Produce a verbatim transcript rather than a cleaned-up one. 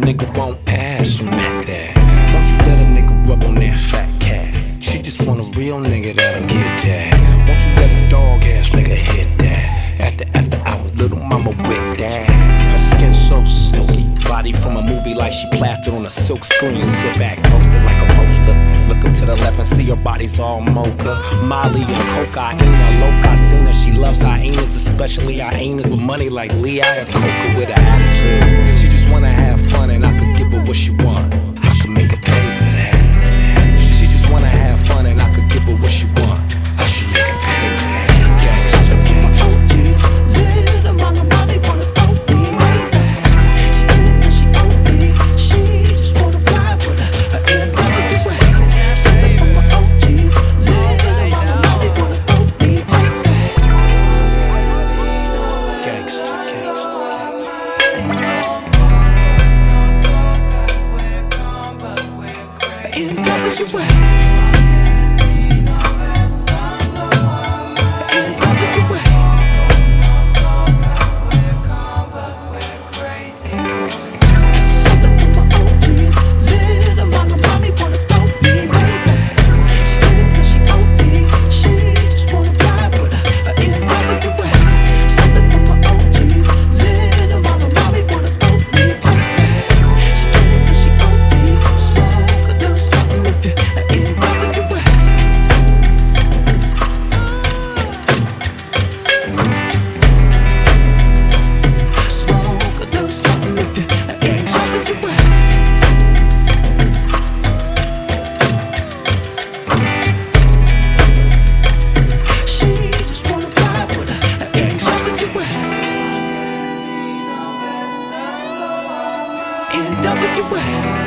nigga won't ask him like that. Won't you let a nigga rub on that fat cat? She just want a real nigga that'll get that. Won't you let a dog ass nigga hit that? After after hours, little mama with that. Her skin so silky, body from a movie like she plastered on a silk screen. Sit back, posted like a poster. Look up to the left and see her body's all mocha. Molly and cocaine, a loca. Seen her, she loves hyenas, especially hyenas with money like Lehigh or Coca with an attitude. She just wanna have fun and I could give her what she want. I could make her pay for that. She just wanna have fun and I could give her what she want. I should make her pay for that. N W A